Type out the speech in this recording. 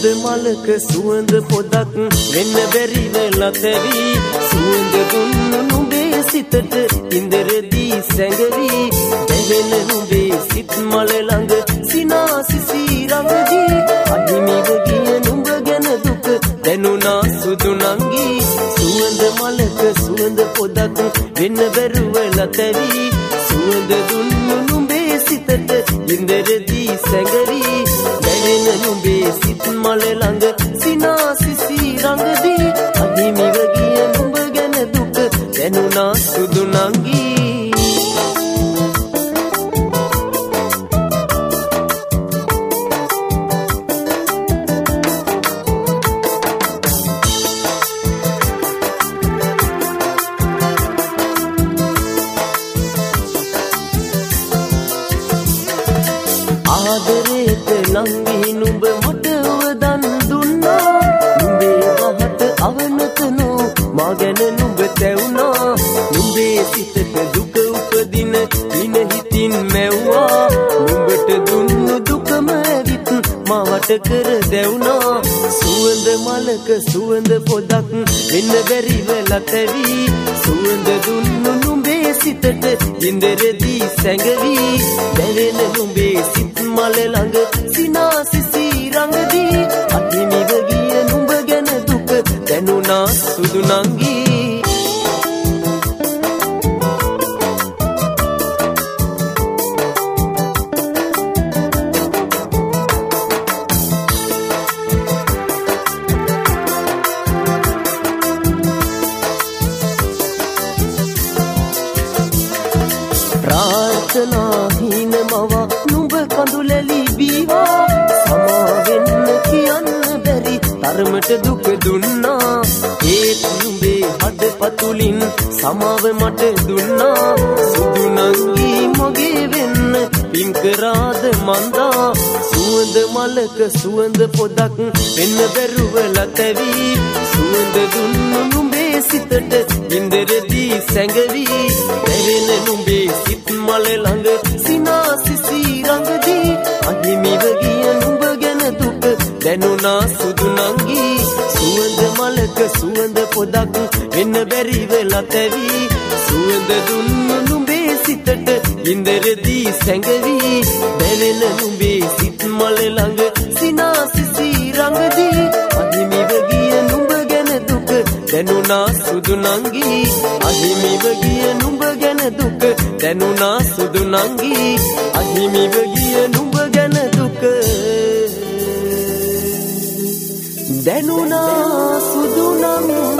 මලක සුවඳ පොදක් වෙන්න බැරි වෙලා තැවි සුවඳ දුන්නු නුඹේ සිතට ඉන්දරදී සැඟවි දැවෙන නුඹේ සිත් මල ළඟ සිනාසිසි රඟදී අහිමිව ගිය නුඹ ගැන දුක දැනුණා සුදු නංගි සුවඳ මලක සුවඳ පොදක් වෙන්න බැරි වෙලා තැවි සුවඳ දුන්නු නුඹේ සිතට ඉන්දරදී සැඟවි දැවෙන නුඹේ සිත් මල ළඟ සිනාසිසි රඟදී අහිමිව ගිය නුඹ ගැන දුක දැනුණා සුදු නංගි ආදරේට නංගි නුඹ මට වදන් දුන්නා නුඹේ වහත අවනතනෝ මා ගැන නුඹ තැවුනා නුඹේ සිතට දුක උපදින දින හිතින් මැව්වා නුඹට දුන්නු දුකම ඇවිත් මා වට කර දැවුනා සුවඳ මලක සුවඳ පොදක් වෙන්න බැරි වෙලා තැවි සුවඳ දුන්නු නුඹේ සිතට ඉන්දරදී සැඟවි දැවෙන නුඹේ සිත් මල ළඟ සිනාසිසි රඟදී අහිමිව ගිය නුඹ ගැන දුක දැනුණා සුදු නංගි ප්‍රාර්ථනා හින මවා නුඹ කඳුලැලි බීවා සමාවෙන්න කියන්න බැරි තරමට දුක දුන්නා ඒත් නුඹේ හදපතුලින් සමාව මට දුන්නා සුදු නංගි මගේ වෙන්න පින්කරාද මන්දා සුවඳ මලක සුවඳ පොදක් වෙන්න බැරුවලා තැවි සුවඳ දුන්නු නුඹේ සිතට ඉන්දරදී සැඟවි දැවෙන නුඹේ සිත් මල ළඟ සිනාසිසි රඟදී අහිමිව ගිය නුඹ ගැන දුක දැනුණා සුදු නංගි සුවඳ මලක සුවඳ පොදක් වෙන්න බැරි වෙලා තැවි සුවඳ දුන්නු නුඹේ සිතට ඉන්දරදී සැඟවි දැවෙන නුඹේ සිත් මල ළඟ සිනාසිසි රඟදී අහිමිව ගිය නුඹ ගැන දුක දැනුණා සුදු නංගි අහිමිව ගිය නුඹ ගැන දුක දැනුණා සුදු නංගි අහිමිව ගිය නුඹ ගැන දුක දැනුණා සුදු නංගි